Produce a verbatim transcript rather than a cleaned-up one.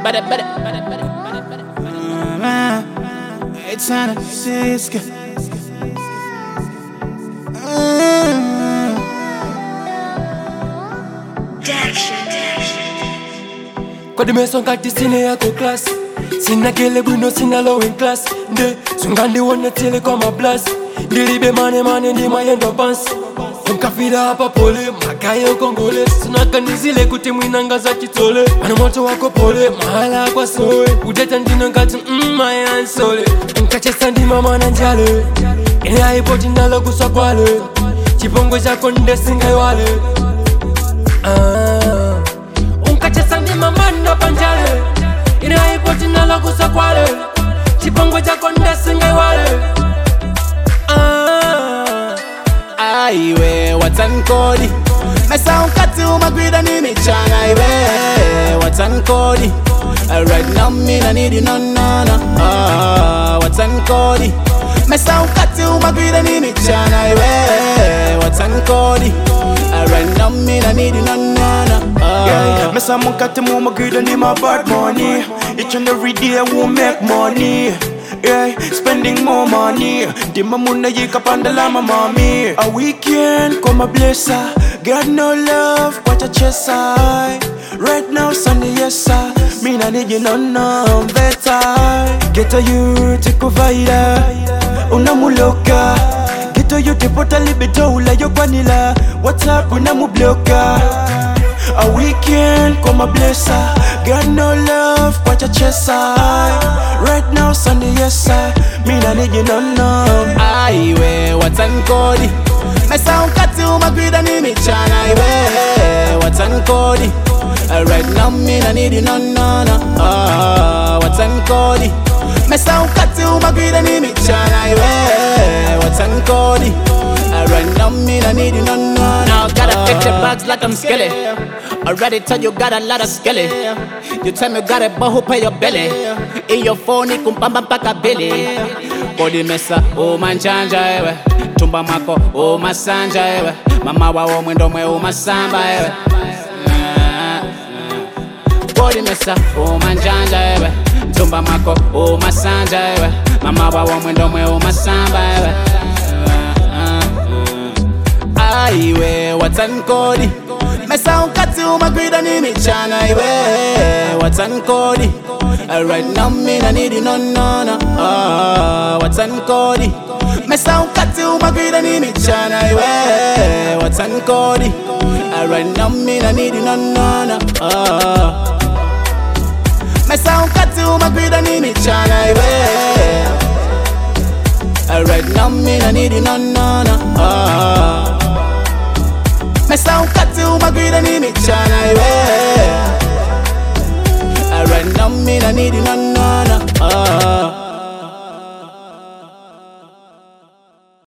better, better. It's on a siska. Kwa di meson kati sine yako class. Sina kele buno sina low in class. Nde sungandi wana tele kwa mablas. Dilibe mane mane ndi mayendo bans. Mkafida hapa pole, makayo kongole. Sunakanizile kuti mwinanga za chitole. Mano moto wako pole, mahala kwa soe. Udeta ndino ngati mma ya ansole. Mkachesa ndi mama na njale. Ene haipoti nalo kuswa kwale. Chipongwe chako nde singa wale. Ah. Unkachesa ndi mama na panjale. Ene haipoti nalo kuswa kwale. Chipongwe chako nde singa wale. Iwe watankodi Mesa unkati umagwida ni michana Iwe watankodi Right now me na need you no no no uh, Watankodi Mesa unkati umagwida ni michana Iwe watankodi Right now me na need you no no no uh, yeah, Mesa unkati umagwida ni my bad money Each and every day I will make money. Yeah, spending more money. Dima muna yika pandala my mommy. A weekend come a blesser. Got no love, what a chesa. Right now Sunday yes sir. Me na need you no no better. Get a you take a vida. Unamuloka. Get a you te pota libetola yo vanilla. What's up unamubloka. A weekend come a blesser. Got no love, what a chesa. Right now Sunday yes sir. Me na need you no no. Iwe watankodi Mesa unkati umagwida ni michana Iwe watankodi Right now me na need you no no no uh, Watankodi Mesa unkati umagwida ni michana Iwe watankodi Right now me na need you no no no. Gotta fix your bags like I'm skilly. Already told you got a lot of skilly. You tell me got it, but who pay your belly? In your phone, kumpamba mpaka billy. Body mesa, oh manchanja ewe. Tumba mako, oh masanja ewe. Mama wa o mwendo mwe oh masamba ewe. Body mesa, oh manchanja ewe. Tumba mako, oh masanja ewe. Mama wa o mwendo mwe oh masamba ewe. Iwe watankodi Mesa unkati umagwida ni michana Iwe watankodi Right now me na need you no no no uh, Watankodi Mesa unkati umagwida ni michana Iwe watankodi Right now me na need you no no no uh, Mesa unkati umagwida ni michana Iwe Right now me na need you no no no uh, Mesa unkati umagwida ni michana Iwe Right now me na need you no no no uh.